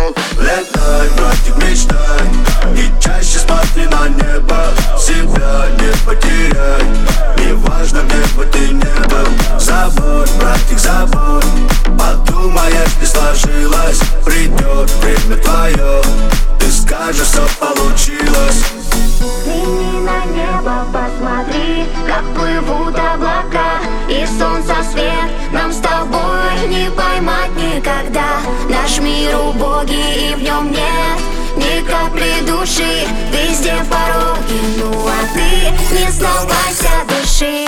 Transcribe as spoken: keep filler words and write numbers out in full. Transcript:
минут. Летай, братик, мечтай, и чаще смотри на небо. Себя не потеряй, неважно, где бы ты не был. Забудь, братик, забудь, подумаешь, не сложилось. Придет время твое, ты скажешь, все получилось. Взгляни на небо, посмотри, как плывут облака, и солнца свет нам с тобой не поймать никогда. Наш мир убогий, и в нем нет ни капли души. Везде пороги, ну а ты не сдавайся, дыши.